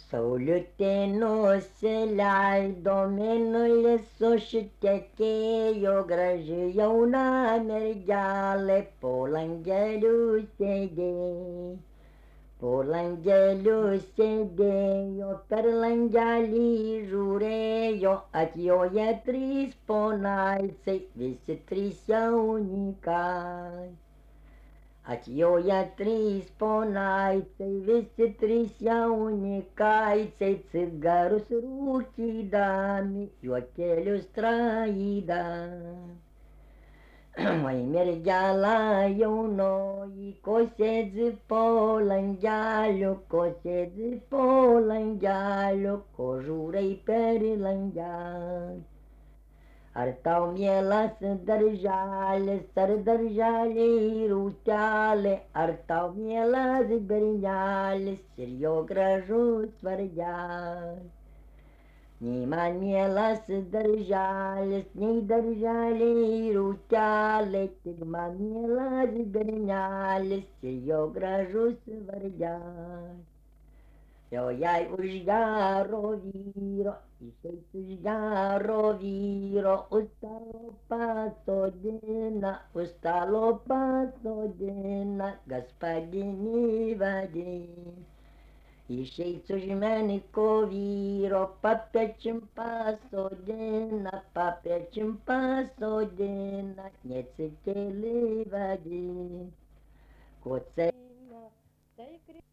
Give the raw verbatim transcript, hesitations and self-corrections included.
Saulutė nusileido, mėnulis užtekėjo, graži jauna mergelė po langeliu sėdėjo. Po langeliu sėdėjo, per langelį žiūrėjo, atjoja trys ponaičiai, visi trys jaunikai. Atjoja trys ponaičiai, visi trys jaunikaičiai, cigarus rūkydami, juokelius traidami. Oi mergela jaunoji, ko sėdi po langeliu, ko sėdi po langeliu, ko žiūrai per langelį. Ar tau mielas darželis, ar darželiai rūtelė, ar tau mielas bernelis ir jo gražus vardelis. Nei man mielas darželis, nei darželiai rūtelė, tik man mielas bernelis ir jo gražus vardelis. Jau jai už gero vyro, išeis už gero vyro, už stalo pasodina, už stalo pasodina, gaspadinį vadina. Išeis už meniko vyro, papečim pasodina, papečim pasodina, neatsikėlė vadina. Ko ceina, tai